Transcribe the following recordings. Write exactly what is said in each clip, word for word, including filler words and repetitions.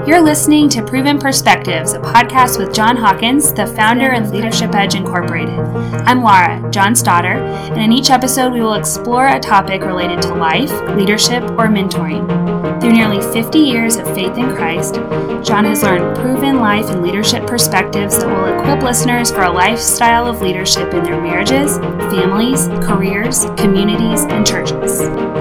You're listening to Proven Perspectives, a podcast with John Hawkins, the founder of Leadership Edge Incorporated. I'm Laura, John's daughter, and in each episode we will explore a topic related to life, leadership, or mentoring. Through nearly fifty years of faith in Christ, John has learned proven life and leadership perspectives that will equip listeners for a lifestyle of leadership in their marriages, families, careers, communities, and churches.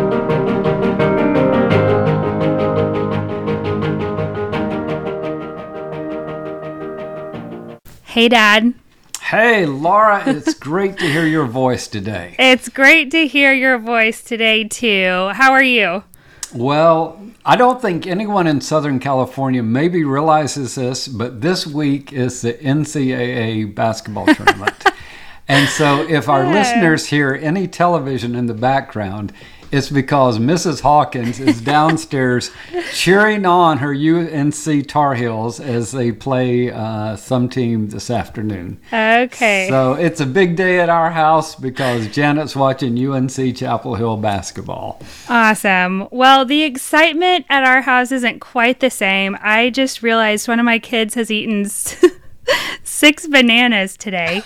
Hey, Dad. Hey, Laura, it's great to hear your voice today. It's great to hear your voice today, too. How are you? Well, I don't think anyone in Southern California maybe realizes this, but this week is the N C double A basketball tournament. And so if our listeners hear any television in the background, it's because Missus Hawkins is downstairs cheering on her U N C Tar Heels as they play uh, some team this afternoon. Okay. So it's a big day at our house because Janet's watching U N C Chapel Hill basketball. Awesome. Well, the excitement at our house isn't quite the same. I just realized one of my kids has eaten six bananas today.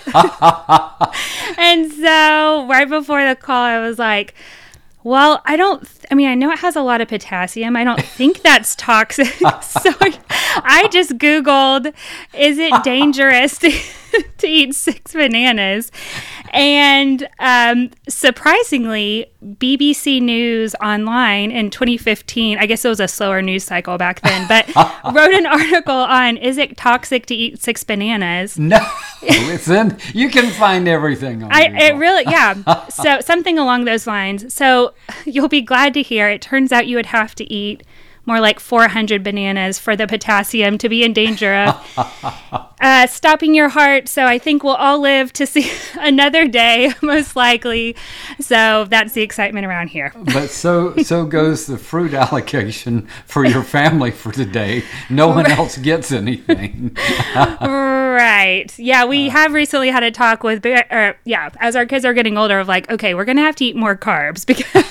And so right before the call, I was like, well, I don't, th- I mean, I know it has a lot of potassium. I don't think that's toxic. So I, I just Googled, is it dangerous to, to eat six bananas? And um, surprisingly, B B C News Online in twenty fifteen, I guess it was a slower news cycle back then, but wrote an article on, is it toxic to eat six bananas? No, listen, you can find everything on I, Google. It really, yeah. So something along those lines. So you'll be glad to hear, it turns out you would have to eat more like four hundred bananas for the potassium to be in danger of uh, stopping your heart. So I think we'll all live to see another day, most likely. So that's the excitement around here. But so so goes the fruit allocation for your family for today. No one else gets anything. Right. Yeah, we uh, have recently had a talk with, or, yeah, as our kids are getting older, of like, okay, we're going to have to eat more carbs because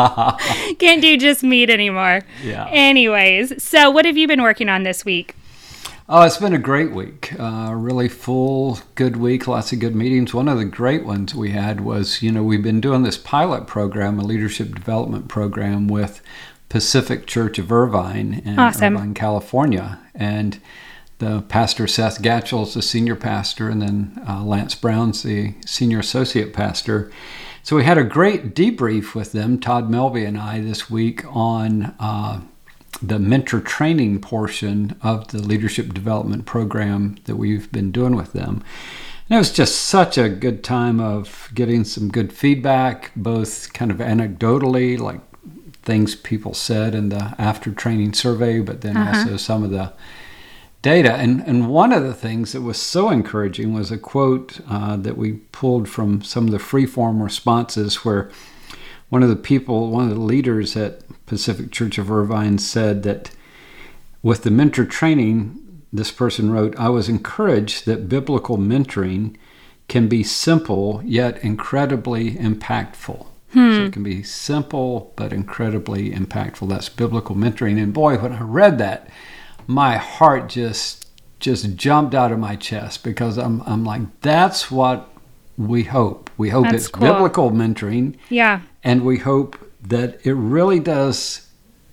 can't do just meat anymore. Yeah. Anyways, so what have you been working on this week? Oh, it's been a great week. Uh, really full, good week, lots of good meetings. One of the great ones we had was, you know, we've been doing this pilot program, a leadership development program with Pacific Church of Irvine in awesome. Irvine, California. And the pastor, Seth Gatchell, is the senior pastor, and then uh, Lance Brown's the senior associate pastor. So we had a great debrief with them, Todd Melby and I, this week on uh, the mentor training portion of the leadership development program that we've been doing with them. And it was just such a good time of getting some good feedback, both kind of anecdotally, like things people said in the after training survey, but then uh-huh. also some of the data. And and one of the things that was so encouraging was a quote uh, that we pulled from some of the freeform responses where one of the people, one of the leaders at Pacific Church of Irvine said that with the mentor training, this person wrote, I was encouraged that biblical mentoring can be simple yet incredibly impactful. Hmm. So it can be simple but incredibly impactful. That's biblical mentoring. And boy, when I read that, my heart just just jumped out of my chest because I'm I'm like, that's what we hope. We hope that's it's cool. biblical mentoring. Yeah. And we hope that it really does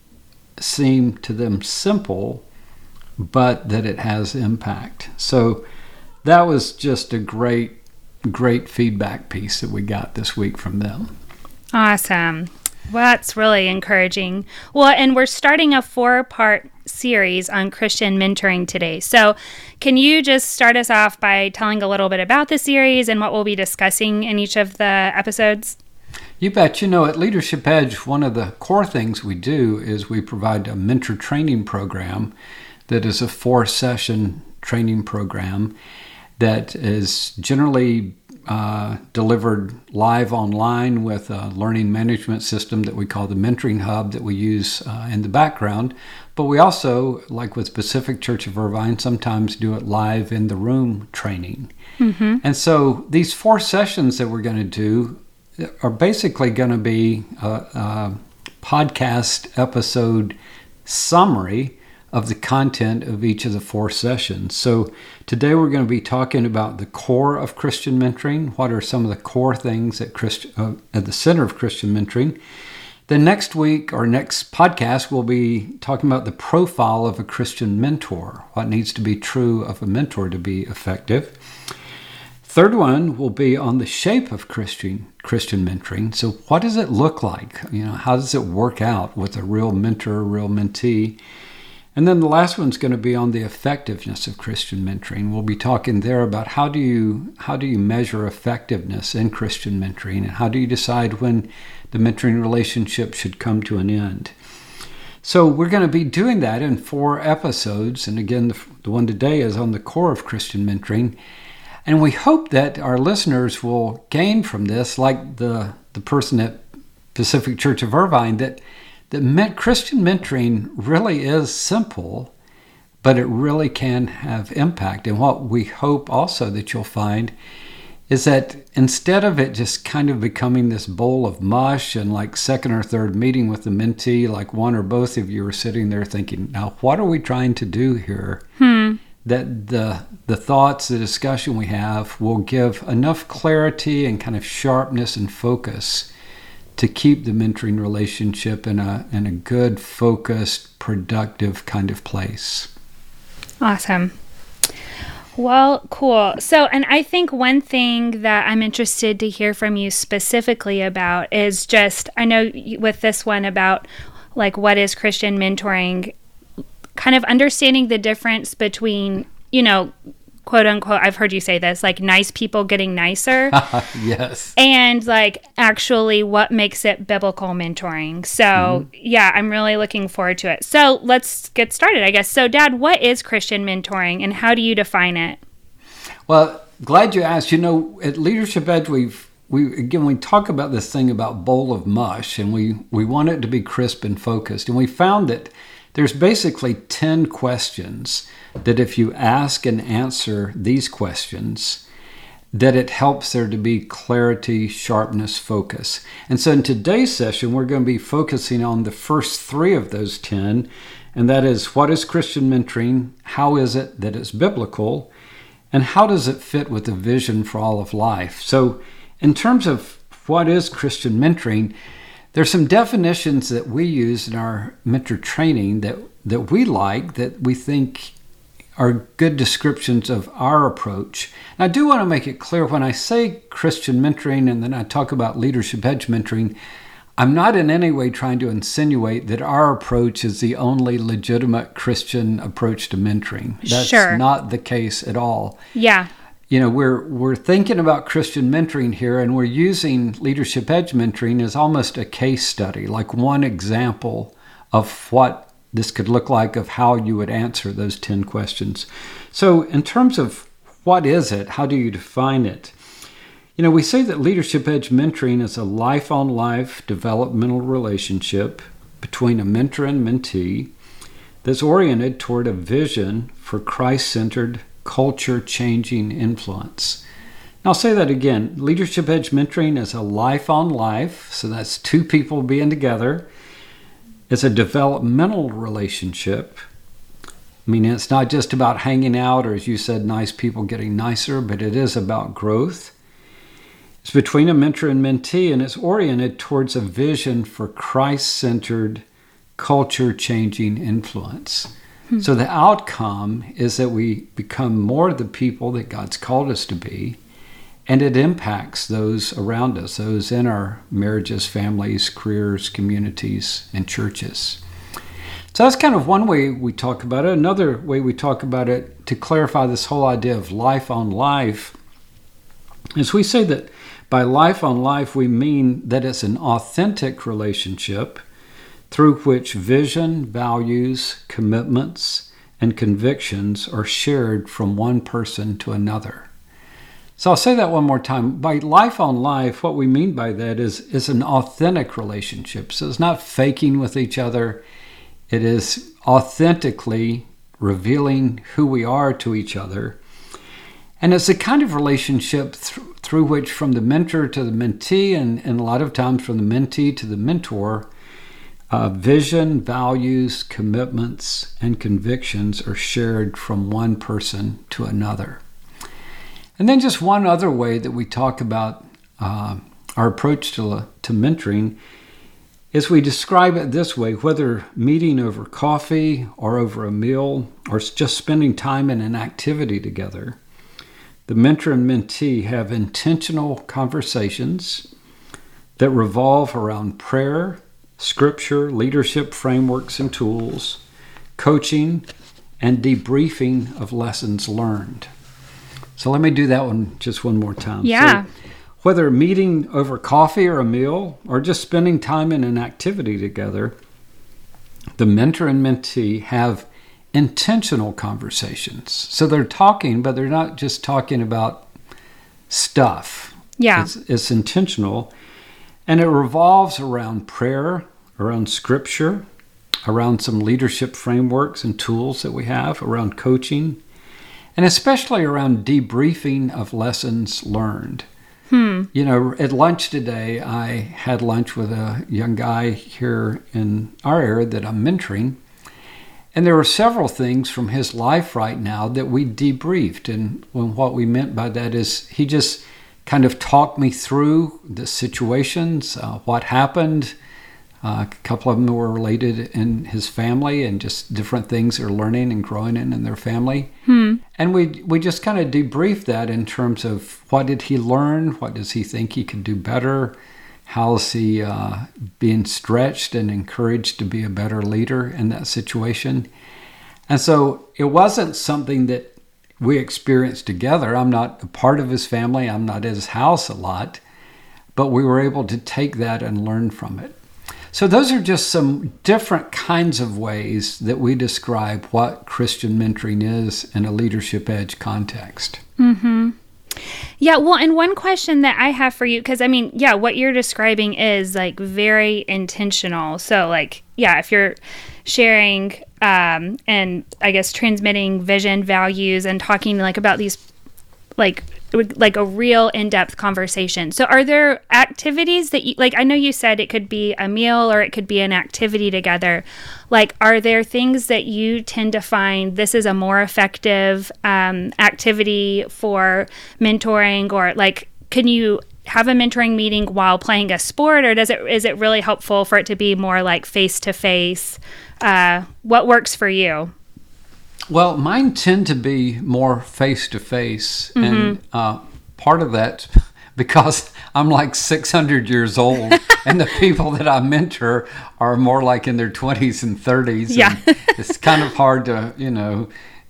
seem to them simple, but that it has impact. So that was just a great, great feedback piece that we got this week from them. Awesome. Well, that's really encouraging. Well, and we're starting a four-part series on Christian mentoring today. So can you just start us off by telling a little bit about the series and what we'll be discussing in each of the episodes? You bet. You know, at Leadership Edge, one of the core things we do is we provide a mentor training program that is a four-session training program that is generally Uh, delivered live online with a learning management system that we call the Mentoring Hub that we use uh, in the background. But we also, like with Pacific Church of Irvine, sometimes do it live in the room training. Mm-hmm. And so these four sessions that we're going to do are basically going to be a, a podcast episode summary of the content of each of the four sessions. So today we're going to be talking about the core of Christian mentoring. What are some of the core things at, Christ, uh, at the center of Christian mentoring? Then next week, or next podcast, we'll be talking about the profile of a Christian mentor. What needs to be true of a mentor to be effective. Third one will be on the shape of Christian Christian mentoring. So what does it look like? You know, how does it work out with a real mentor, a real mentee? And then the last one's going to be on the effectiveness of Christian mentoring. We'll be talking there about how do you how do you measure effectiveness in Christian mentoring, and how do you decide when the mentoring relationship should come to an end. So we're going to be doing that in four episodes. And again, the, the one today is on the core of Christian mentoring. And we hope that our listeners will gain from this, like the, the person at Pacific Church of Irvine, that, that Christian mentoring really is simple, but it really can have impact. And what we hope also that you'll find is that instead of it just kind of becoming this bowl of mush and like second or third meeting with the mentee, like one or both of you are sitting there thinking, now what are we trying to do here? Hmm. That the the thoughts, the discussion we have will give enough clarity and kind of sharpness and focus to keep the mentoring relationship in a in a good, focused, productive kind of place. Awesome. Well, cool. So, and I think one thing that I'm interested to hear from you specifically about is just, I know with this one about like what is Christian mentoring, kind of understanding the difference between, you know, quote unquote, I've heard you say this, like nice people getting nicer. Yes. And like actually what makes it biblical mentoring. So mm-hmm. yeah, I'm really looking forward to it. So let's get started, I guess. So Dad, what is Christian mentoring and how do you define it? Well, glad you asked. You know, at Leadership Edge, we've We again, we talk about this thing about bowl of mush, and we, we want it to be crisp and focused. And we found that there's basically ten questions that if you ask and answer these questions, that it helps there to be clarity, sharpness, focus. And so in today's session, we're going to be focusing on the first three of those ten, and that is, what is Christian mentoring? How is it that it's biblical? And how does it fit with the vision for all of life? So in terms of what is Christian mentoring, there's some definitions that we use in our mentor training that, that we like, that we think are good descriptions of our approach. And I do want to make it clear, when I say Christian mentoring and then I talk about Leadership Edge mentoring, I'm not in any way trying to insinuate that our approach is the only legitimate Christian approach to mentoring. That's sure. not the case at all. Yeah. You know, we're we're thinking about Christian mentoring here, and we're using Leadership Edge mentoring as almost a case study, like one example of what this could look like, of how you would answer those ten questions. So in terms of what is it, how do you define it? You know, we say that Leadership Edge mentoring is a life-on-life developmental relationship between a mentor and mentee that's oriented toward a vision for Christ-centered, culture-changing influence. Now, I'll say that again. Leadership Edge mentoring is a life-on-life, so that's two people being together. It's a developmental relationship. I mean, it's not just about hanging out, or as you said, nice people getting nicer, but it is about growth. It's between a mentor and mentee, and it's oriented towards a vision for Christ-centered, culture-changing influence. Hmm. So the outcome is that we become more the people that God's called us to be, and it impacts those around us, those in our marriages, families, careers, communities, and churches. So that's kind of one way we talk about it. Another way we talk about it, to clarify this whole idea of life on life, is we say that by life on life, we mean that it's an authentic relationship through which vision, values, commitments, and convictions are shared from one person to another. So I'll say that one more time. By life on life, what we mean by that is, is an authentic relationship. So it's not faking with each other. It is authentically revealing who we are to each other. And it's a kind of relationship th- through which, from the mentor to the mentee, and, and a lot of times from the mentee to the mentor, uh, vision, values, commitments, and convictions are shared from one person to another. And then just one other way that we talk about uh, our approach to, to mentoring is we describe it this way: whether meeting over coffee or over a meal or just spending time in an activity together, the mentor and mentee have intentional conversations that revolve around prayer, scripture, leadership frameworks and tools, coaching, and debriefing of lessons learned. So let me do that one just one more time. Yeah. So whether meeting over coffee or a meal or just spending time in an activity together, the mentor and mentee have intentional conversations. So they're talking, but they're not just talking about stuff. Yeah. It's, it's intentional. And it revolves around prayer, around scripture, around some leadership frameworks and tools that we have, around coaching, and especially around debriefing of lessons learned. Hmm. You know, at lunch today, I had lunch with a young guy here in our area that I'm mentoring. And there were several things from his life right now that we debriefed. And what we meant by that is he just kind of talked me through the situations, uh, what happened. Uh, a couple of them were related in his family and just different things they're learning and growing in in their family. Hmm. And we we just kind of debriefed that in terms of what did he learn? What does he think he could do better? How's he uh, being stretched and encouraged to be a better leader in that situation? And so it wasn't something that we experienced together. I'm not a part of his family. I'm not at his house a lot. But we were able to take that and learn from it. So those are just some different kinds of ways that we describe what Christian mentoring is in a Leadership Edge context. Mm-hmm. Yeah, well, and one question that I have for you, because I mean, yeah, what you're describing is like very intentional. So like, yeah, if you're sharing um, and I guess transmitting vision, values, and talking like about these like like a real in-depth conversation. So are there activities that you, like, I know you said it could be a meal or it could be an activity together. Like, are there things that you tend to find this is a more effective um, activity for mentoring, or like, can you have a mentoring meeting while playing a sport, or does it, is it really helpful for it to be more like face-to-face? Uh, what works for you? Well, mine tend to be more face-to-face, mm-hmm. and uh, part of that because I'm like six hundred years old, and the people that I mentor are more like in their twenties and thirties. Yeah. And it's kind of hard to, you know,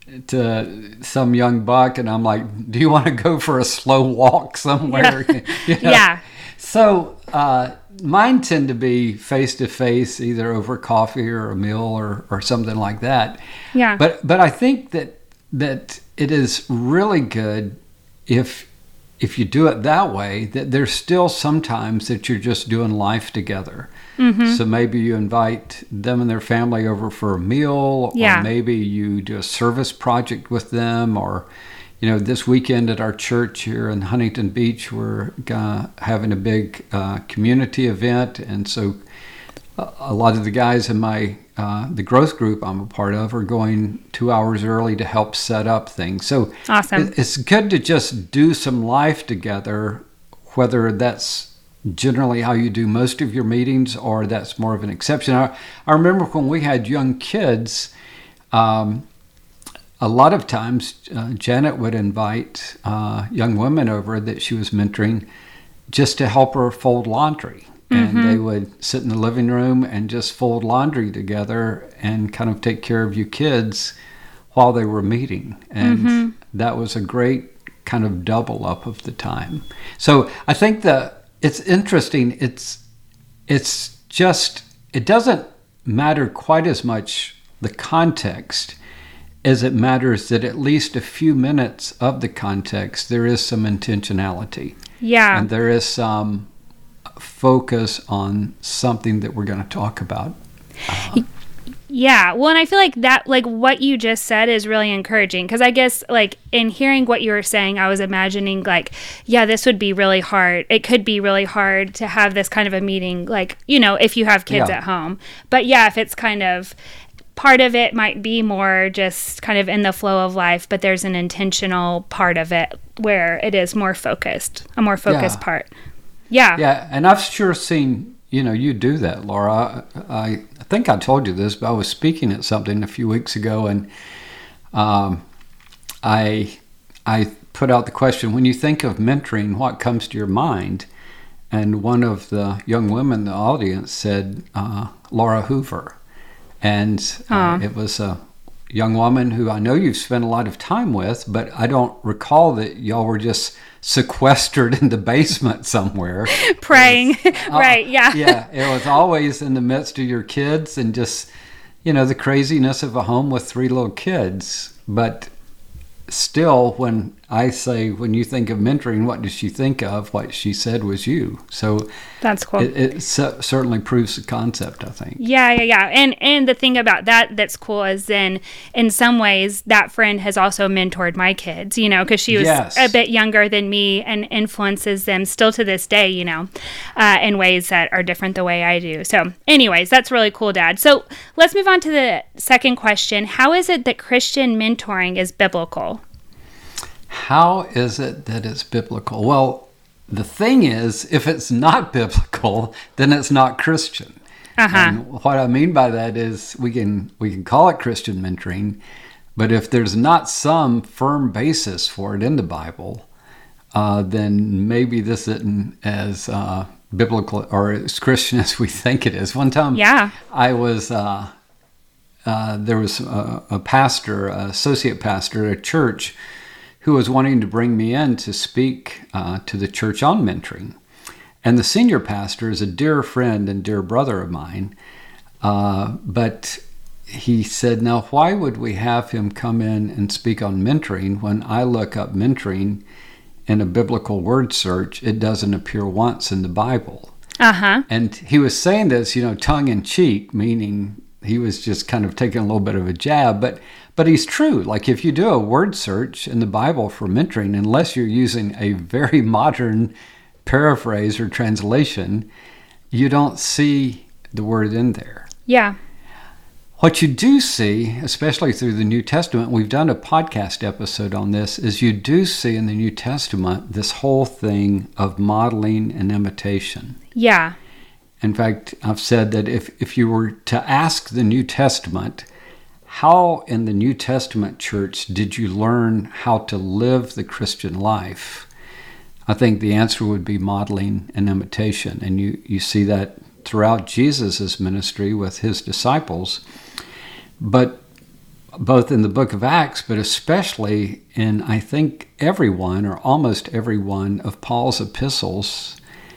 to some young buck, and I'm like, do you want to go for a slow walk somewhere? Yeah. You know? Yeah. So uh, mine tend to be face-to-face, either over coffee or a meal or, or something like that. Yeah. But but I think that that it is really good if if you do it that way, that there's still sometimes that you're just doing life together. Mm-hmm. So maybe you invite them and their family over for a meal, yeah. or maybe you do a service project with them, or, you know, this weekend at our church here in Huntington Beach, we're uh, having a big uh, community event. And so a, a lot of the guys in my uh, the growth group I'm a part of are going two hours early to help set up things. So awesome. it, it's good to just do some life together, whether that's generally how you do most of your meetings or that's more of an exception. I, I remember when we had young kids, um, a lot of times uh, Janet would invite uh, young women over that she was mentoring just to help her fold laundry. And mm-hmm. they would sit in the living room and just fold laundry together and kind of take care of you kids while they were meeting. And mm-hmm. that was a great kind of double up of the time. So I think that it's interesting. It's it's just, it doesn't matter quite as much the context as it matters that at least a few minutes of the context, there is some intentionality. Yeah. And there is some focus on something that we're going to talk about. Uh, Yeah. Well, and I feel like that, like what you just said is really encouraging because I guess, like, in hearing what you were saying, I was imagining, like, yeah, this would be really hard. It could be really hard to have this kind of a meeting, like, you know, if you have kids Yeah. at home. But yeah, if it's kind of part of it might be more just kind of in the flow of life, but there's an intentional part of it where it is more focused, a more focused Yeah. part. Yeah. Yeah, and I've sure seen, you know, you do that, Laura. I, I think I told you this, but I was speaking at something a few weeks ago, and um, I I put out the question, when you think of mentoring, what comes to your mind? And one of the young women in the audience said, uh, Laura Hoover. And uh, it was a young woman who I know you've spent a lot of time with, but I don't recall that y'all were just sequestered in the basement somewhere. Praying. Was, uh, right. Yeah. Yeah. It was always in the midst of your kids and just, you know, the craziness of a home with three little kids. But still, when I say, when you think of mentoring, what does she think of? What she said was you. So that's cool. It, it c- certainly proves the concept, I think. Yeah, yeah, yeah. And and the thing about that that's cool is then in some ways that friend has also mentored my kids, you know, because she was Yes. a bit younger than me and influences them still to this day, you know, uh, in ways that are different the way I do. So anyways, that's really cool, Dad. So let's move on to the second question. How is it that Christian mentoring is biblical? How is it that it's biblical? Well, the thing is, if it's not biblical, then it's not Christian. Uh-huh. And what I mean by that is we can we can call it Christian mentoring, but if there's not some firm basis for it in the Bible, uh, then maybe this isn't as uh, biblical or as Christian as we think it is. One time, Yeah. I was uh, uh, there was a, a pastor, an associate pastor at a church, who was wanting to bring me in to speak uh, to the church on mentoring. And the senior pastor is a dear friend and dear brother of mine. Uh, but he said, now, why would we have him come in and speak on mentoring when I look up mentoring in a biblical word search? It doesn't appear once in the Bible. Uh-huh. And he was saying this, you know, tongue in cheek, meaning he was just kind of taking a little bit of a jab, but but he's true. Like if you do a word search in the Bible for mentoring, unless you're using a very modern paraphrase or translation, you don't see the word in there. Yeah. What you do see, especially through the New Testament, we've done a podcast episode on this, is you do see in the New Testament this whole thing of modeling and imitation. Yeah. In fact, I've said that if, if you were to ask the New Testament, how in the New Testament church did you learn how to live the Christian life? I think the answer would be modeling and imitation. And you, you see that throughout Jesus' ministry with his disciples, but both in the book of Acts, but especially in, I think, every one or almost every one of Paul's epistles,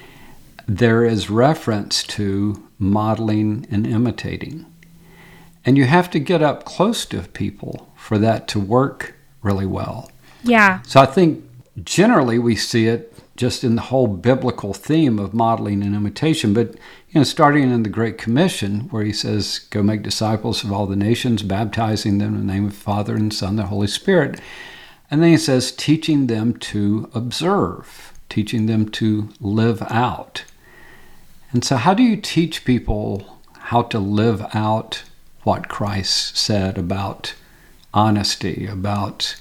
there is reference to modeling and imitating. And you have to get up close to people for that to work really well. Yeah. So I think generally we see it just in the whole biblical theme of modeling and imitation. But, you know, starting in the Great Commission, where he says, go make disciples of all the nations, baptizing them in the name of the Father and Son and the Holy Spirit. And then he says, teaching them to observe, teaching them to live out. And so how do you teach people how to live out what Christ said about honesty, about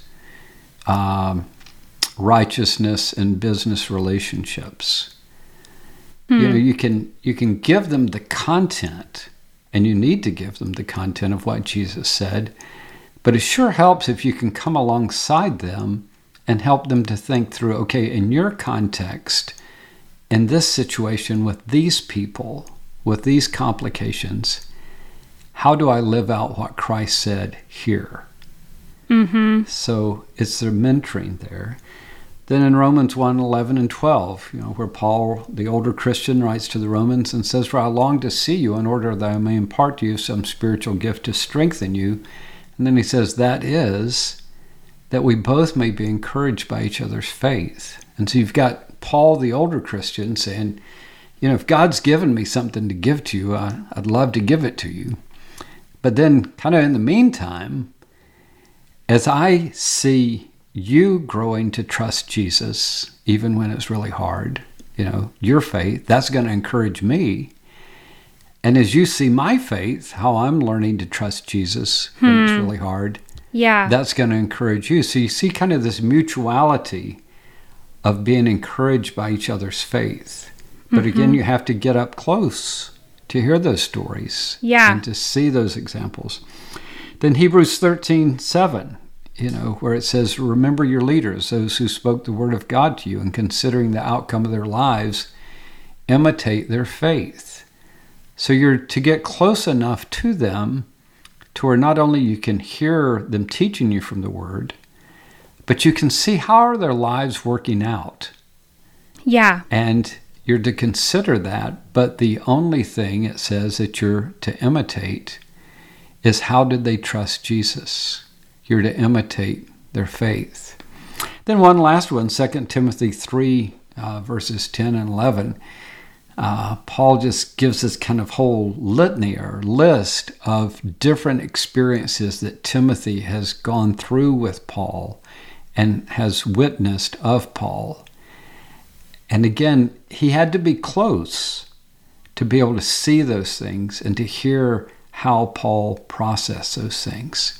um, righteousness in business relationships? Hmm. You know, you can you can give them the content, and you need to give them the content of what Jesus said, but it sure helps if you can come alongside them and help them to think through, okay, in your context, in this situation with these people, with these complications, how do I live out what Christ said here? Mm-hmm. So it's the mentoring there. Then in Romans one, eleven and twelve, you know, where Paul, the older Christian, writes to the Romans and says, for I long to see you in order that I may impart to you some spiritual gift to strengthen you. And then he says, that is, that we both may be encouraged by each other's faith. And so you've got Paul, the older Christian, saying, you know, if God's given me something to give to you, I, I'd love to give it to you. But then kind of in the meantime, as I see you growing to trust Jesus, even when it's really hard, you know, your faith, that's going to encourage me. And as you see my faith, how I'm learning to trust Jesus when hmm. it's really hard, yeah, that's going to encourage you. So you see kind of this mutuality of being encouraged by each other's faith. But mm-hmm. again, you have to get up close to hear those stories, yeah, and to see those examples. Then Hebrews thirteen seven, you know, where it says, remember your leaders, those who spoke the word of God to you, and considering the outcome of their lives, imitate their faith. So you're to get close enough to them to where not only you can hear them teaching you from the word, but you can see how are their lives working out. Yeah. And you're to consider that, but the only thing it says that you're to imitate is how did they trust Jesus? You're to imitate their faith. Then one last one, Second Timothy three, uh, verses ten and eleven. Uh, Paul just gives this kind of whole litany or list of different experiences that Timothy has gone through with Paul and has witnessed of Paul. And again, he had to be close to be able to see those things and to hear how Paul processed those things.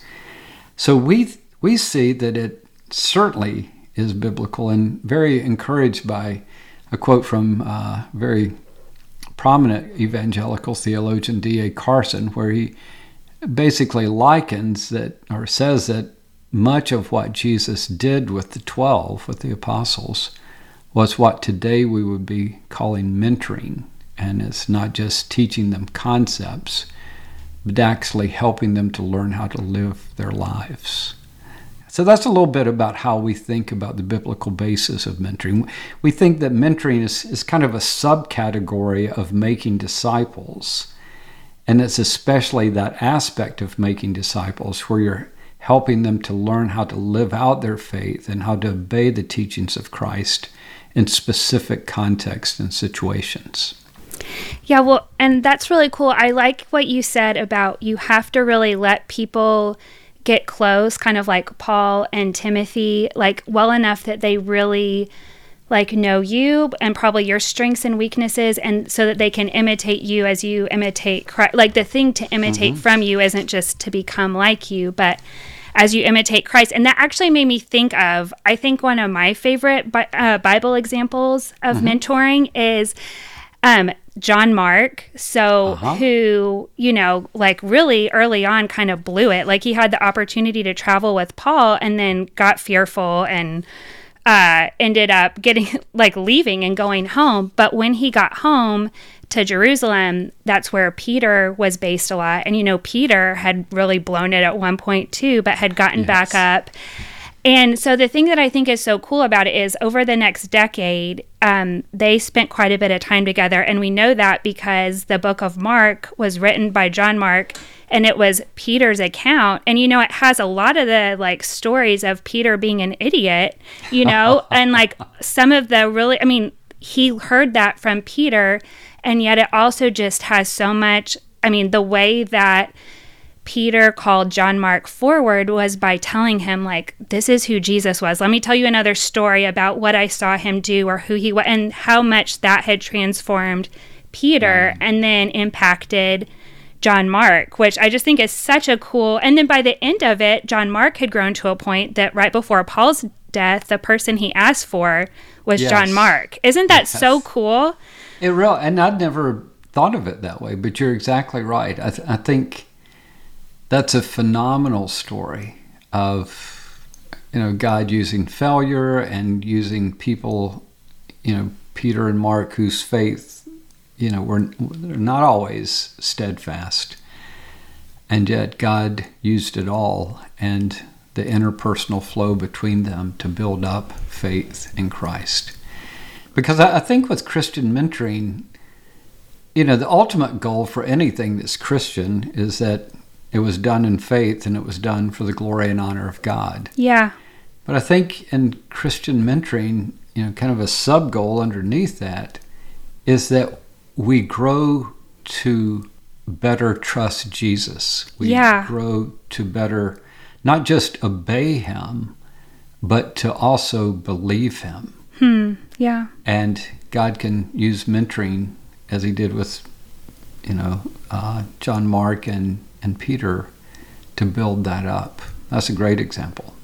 So we we see that it certainly is biblical, and very encouraged by a quote from a very prominent evangelical theologian, D A Carson, where he basically likens that, or says that much of what Jesus did with the twelve, with the apostles, was what today we would be calling mentoring. And it's not just teaching them concepts, but actually helping them to learn how to live their lives. So that's a little bit about how we think about the biblical basis of mentoring. We think that mentoring is, is kind of a subcategory of making disciples. And it's especially that aspect of making disciples where you're helping them to learn how to live out their faith and how to obey the teachings of Christ in specific contexts and situations. Yeah, well, and that's really cool. I like what you said about you have to really let people get close, kind of like Paul and Timothy, like well enough that they really like know you and probably your strengths and weaknesses, and so that they can imitate you as you imitate Christ. Like the thing to imitate mm-hmm. from you isn't just to become like you, but as you imitate Christ. And that actually made me think of, I think one of my favorite bi- uh, Bible examples of mm-hmm. mentoring is um, John Mark. So uh-huh. who, you know, like really early on kind of blew it. Like he had the opportunity to travel with Paul and then got fearful and uh, ended up getting like leaving and going home. But when he got home to Jerusalem, that's where Peter was based a lot. And, you know, Peter had really blown it at one point too, but had gotten yes. back up. And so the thing that I think is so cool about it is over the next decade, um, they spent quite a bit of time together. And we know that because the book of Mark was written by John Mark, and it was Peter's account. And, you know, it has a lot of the like stories of Peter being an idiot, you know, and like some of the really, I mean, he heard that from Peter, and yet it also just has so much, I mean, the way that Peter called John Mark forward was by telling him, like, this is who Jesus was. Let me tell you another story about what I saw him do or who he was, and how much that had transformed Peter mm. and then impacted John Mark, which I just think is such a cool. And then by the end of it, John Mark had grown to a point that right before Paul's death, the person he asked for was yes. John Mark. Isn't that yes. so cool? It really, and I'd never thought of it that way, but you're exactly right. I, th- I think that's a phenomenal story of, you know, God using failure and using people, you know, Peter and Mark, whose faith, you know, were not always steadfast. And yet God used it all and the interpersonal flow between them to build up faith in Christ. Because I, I think with Christian mentoring, you know, the ultimate goal for anything that's Christian is that it was done in faith and it was done for the glory and honor of God. Yeah. But I think in Christian mentoring, you know, kind of a sub-goal underneath that is that we grow to better trust Jesus. We yeah. grow to better not just obey him, but to also believe him. Hmm. Yeah. And God can use mentoring as he did with, you know, uh, John Mark and, and Peter to build that up. That's a great example.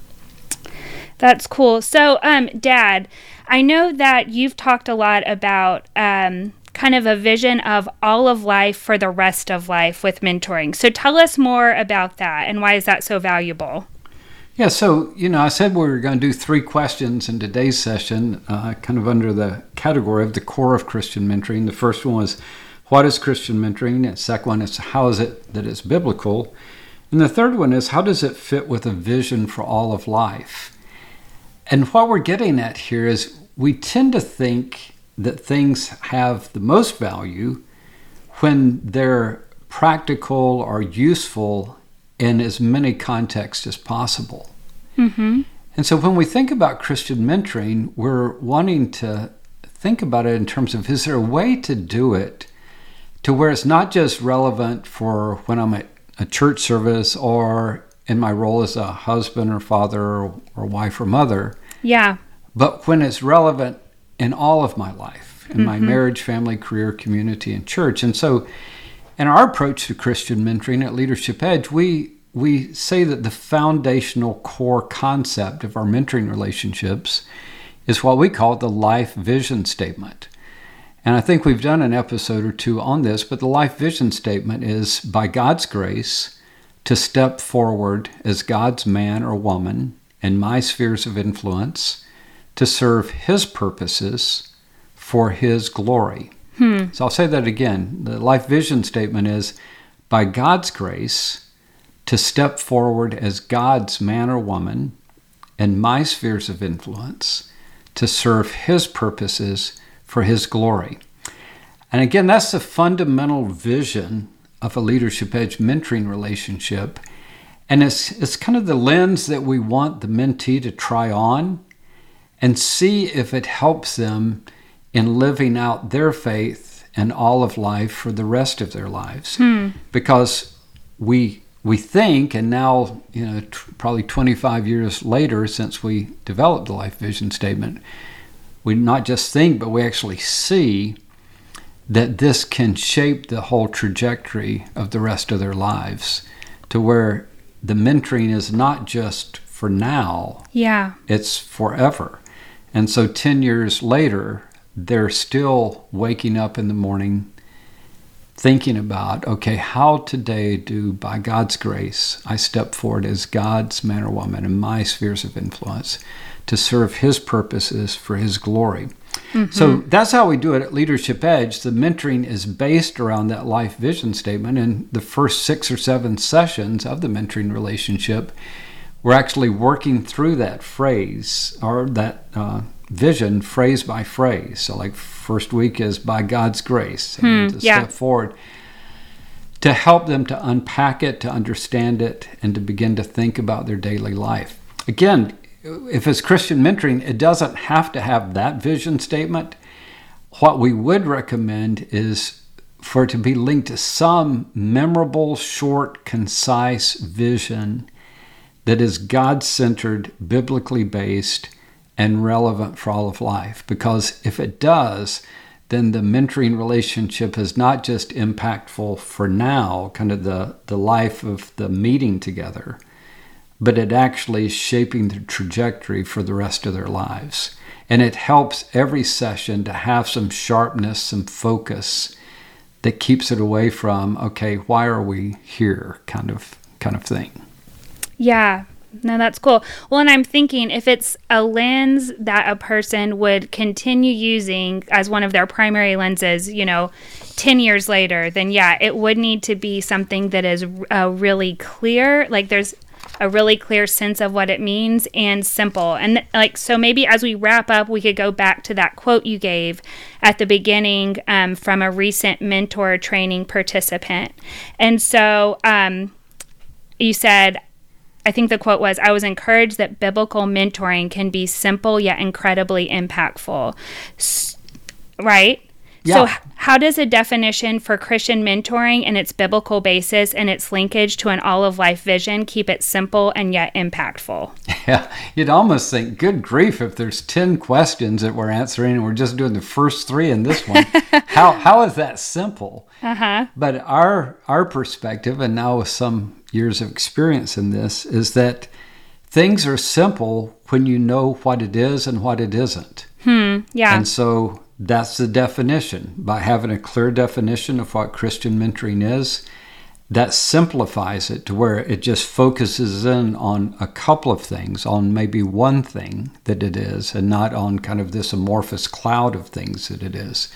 That's cool. So, um, Dad, I know that you've talked a lot about um, kind of a vision of all of life for the rest of life with mentoring. So tell us more about that, and why is that so valuable? Yeah, so, you know, I said we were going to do three questions in today's session, uh, kind of under the category of the core of Christian mentoring. The first one was, what is Christian mentoring? And the second one is, how is it that it's biblical? And the third one is, how does it fit with a vision for all of life? And what we're getting at here is we tend to think that things have the most value when they're practical or useful in as many contexts as possible. Mm-hmm. And so when we think about Christian mentoring, we're wanting to think about it in terms of, is there a way to do it to where it's not just relevant for when I'm at a church service or in my role as a husband or father or, or wife or mother, yeah, but when it's relevant in all of my life, in mm-hmm. my marriage, family, career, community, and church. And so in our approach to Christian mentoring at Leadership Edge, we we say that the foundational core concept of our mentoring relationships is what we call the life vision statement. And I think we've done an episode or two on this, but the life vision statement is, by God's grace, to step forward as God's man or woman in my spheres of influence to serve his purposes for his glory. Hmm. So I'll say that again. The life vision statement is, by God's grace, to step forward as God's man or woman in my spheres of influence to serve his purposes for his glory. And again, that's the fundamental vision of a Leadership Edge mentoring relationship. And it's it's kind of the lens that we want the mentee to try on and see if it helps them in living out their faith and all of life for the rest of their lives. Hmm. Because we we think, and now, you know, t- probably twenty-five years later since we developed the life vision statement, we not just think, but we actually see that this can shape the whole trajectory of the rest of their lives, to where the mentoring is not just for now, yeah, it's forever. And so ten years later, they're still waking up in the morning thinking about, okay, how today do, by God's grace, I step forward as God's man or woman in my spheres of influence to serve his purposes for his glory. Mm-hmm. So that's how we do it at Leadership Edge. The mentoring is based around that life vision statement. And the first six or seven sessions of the mentoring relationship, we're actually working through that phrase or that uh, vision phrase by phrase. So like first week is by God's grace, and hmm, to yeah. step forward to help them to unpack it, to understand it, and to begin to think about their daily life. Again, if it's Christian mentoring, it doesn't have to have that vision statement. What we would recommend is for it to be linked to some memorable, short, concise vision that is God-centered, biblically based, and relevant for all of life. Because if it does, then the mentoring relationship is not just impactful for now, kind of the, the life of the meeting together, but it actually is shaping the trajectory for the rest of their lives. And it helps every session to have some sharpness, some focus that keeps it away from, okay, why are we here kind of kind of thing. Yeah. No, that's cool. Well, and I'm thinking if it's a lens that a person would continue using as one of their primary lenses, you know, ten years later, then yeah, it would need to be something that is uh, really clear. Like there's a really clear sense of what it means and simple. And like, so maybe as we wrap up, we could go back to that quote you gave at the beginning um, from a recent mentor training participant. And so um, you said, I think the quote was, I was encouraged that biblical mentoring can be simple yet incredibly impactful. S- right? Yeah. So how does a definition for Christian mentoring and its biblical basis and its linkage to an all-of-life vision keep it simple and yet impactful? Yeah, you'd almost think, good grief, if there's ten questions that we're answering and we're just doing the first three in this one, how how is that simple? Uh-huh. But our our perspective, and now with some years of experience in this, is that things are simple when you know what it is and what it isn't. Hmm, yeah. And so that's the definition. By having a clear definition of what Christian mentoring is, that simplifies it to where it just focuses in on a couple of things, on maybe one thing that it is, and not on kind of this amorphous cloud of things that it is.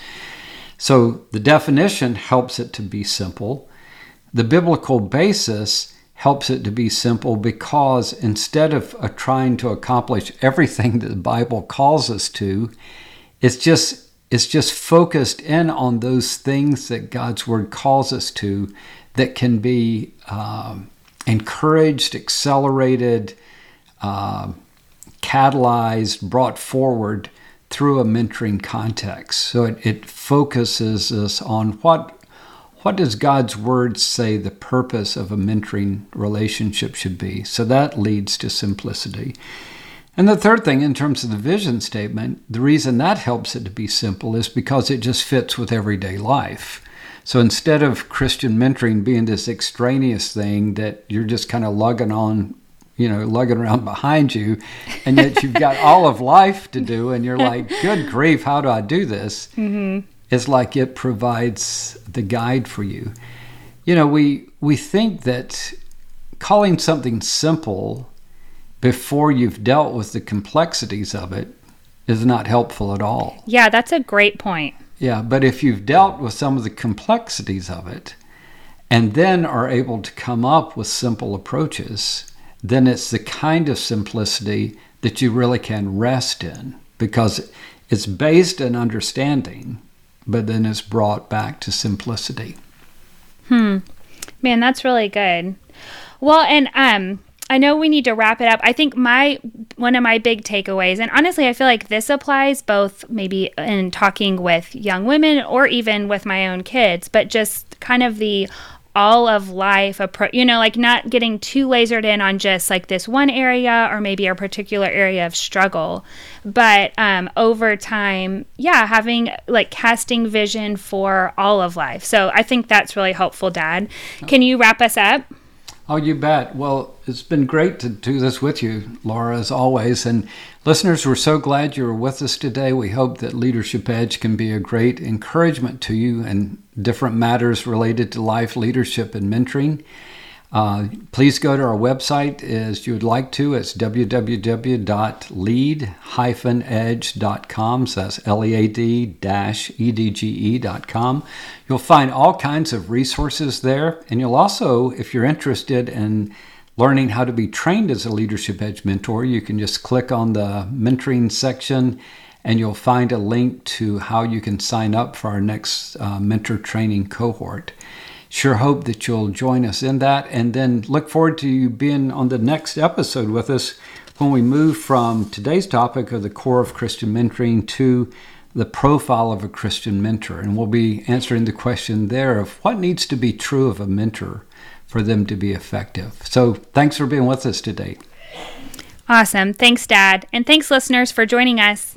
So the definition helps it to be simple. The biblical basis helps it to be simple because instead of uh, trying to accomplish everything that the Bible calls us to, it's just it's just focused in on those things that God's Word calls us to that can be um, encouraged, accelerated, uh, catalyzed, brought forward through a mentoring context. So it, it focuses us on what what does God's Word say the purpose of a mentoring relationship should be. So that leads to simplicity. And the third thing, in terms of the vision statement, the reason that helps it to be simple is because it just fits with everyday life. So instead of Christian mentoring being this extraneous thing that you're just kind of lugging on, you know, lugging around behind you, and yet you've got all of life to do, and you're like, good grief, how do I do this? Mm-hmm. It's like it provides the guide for you. You know, we we think that calling something simple before you've dealt with the complexities of it is not helpful at all. Yeah, that's a great point. Yeah, but if you've dealt with some of the complexities of it and then are able to come up with simple approaches, then it's the kind of simplicity that you really can rest in because it's based in understanding, but then it's brought back to simplicity. Hmm. Man, that's really good. Well, and um, I know we need to wrap it up. I think my one of my big takeaways, and honestly, I feel like this applies both maybe in talking with young women or even with my own kids, but just kind of the all of life approach, you know, like not getting too lasered in on just like this one area or maybe a particular area of struggle, but um, over time, yeah, having like casting vision for all of life. So I think that's really helpful, Dad. Can you wrap us up? Oh, you bet. Well, it's been great to do this with you, Laura, as always. And listeners, we're so glad you were with us today. We hope that Leadership Edge can be a great encouragement to you in different matters related to life, leadership, and mentoring. Uh, please go to our website as you would like to. It's w w w dot lead dash edge dot com. So that's L E A D dash E D G E dot com. You'll find all kinds of resources there. And you'll also, if you're interested in learning how to be trained as a Leadership Edge mentor, you can just click on the mentoring section and you'll find a link to how you can sign up for our next uh, mentor training cohort. Sure hope that you'll join us in that, and then look forward to you being on the next episode with us when we move from today's topic of the core of Christian mentoring to the profile of a Christian mentor. And we'll be answering the question there of what needs to be true of a mentor for them to be effective. So thanks for being with us today. Awesome. Thanks, Dad. And thanks, listeners, for joining us.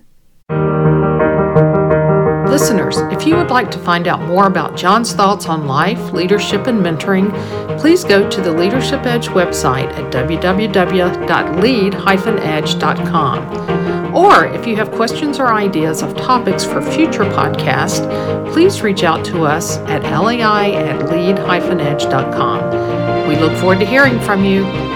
Listeners, if you would like to find out more about John's thoughts on life, leadership, and mentoring, please go to the Leadership Edge website at w w w dot lead dash edge dot com. Or if you have questions or ideas of topics for future podcasts, please reach out to us at L A I at lead dash edge dot com. We look forward to hearing from you.